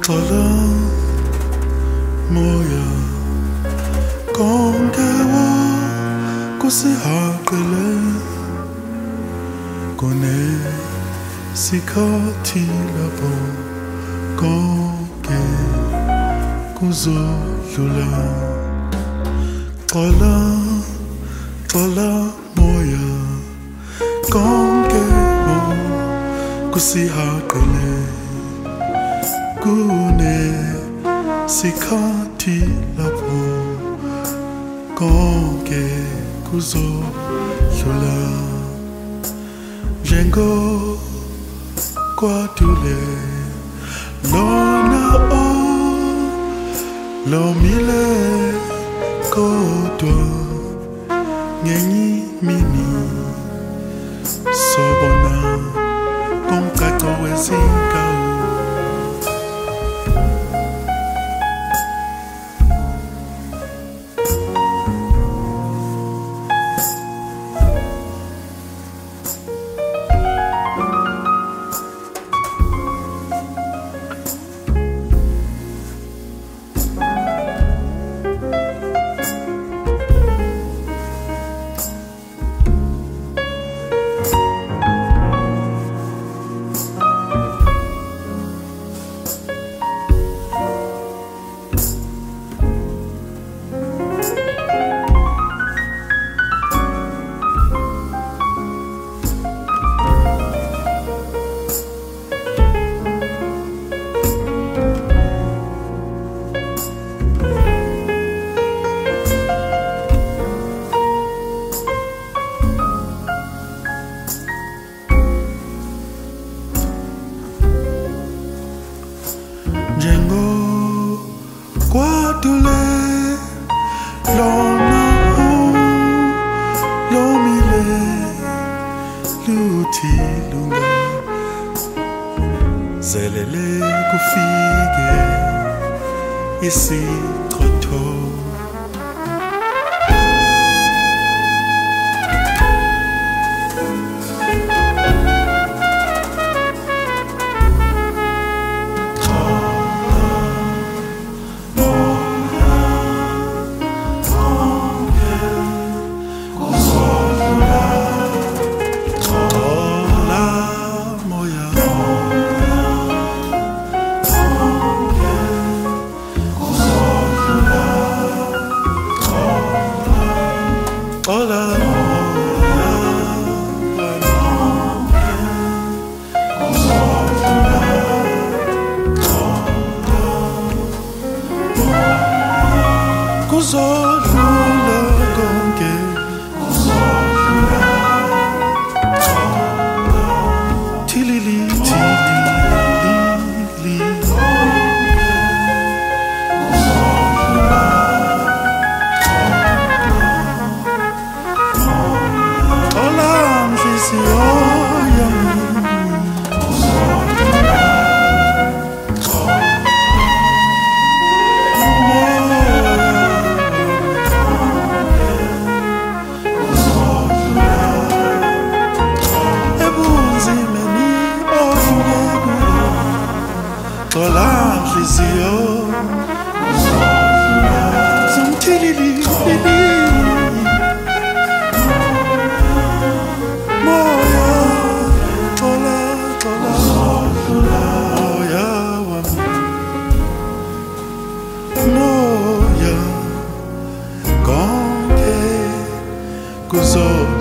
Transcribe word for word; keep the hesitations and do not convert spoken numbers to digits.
xola moya konke kusihaqele kunesikhathi lapho konke kuzodlula. Xola xola moya konke kusihaqele kunesikhathi lapho konke kuzodlula. Njengo kwadule lona o lomile kodwa ngenye imini sobona komcaco wezinkawu. Njengo kwadule lona lomile luthi lunga zelele kufike isichotho. Xola kuzodlula konke tilili tilili xola nhliziyo zomthilili moya xola xola moya wami moya konke kuzodlula.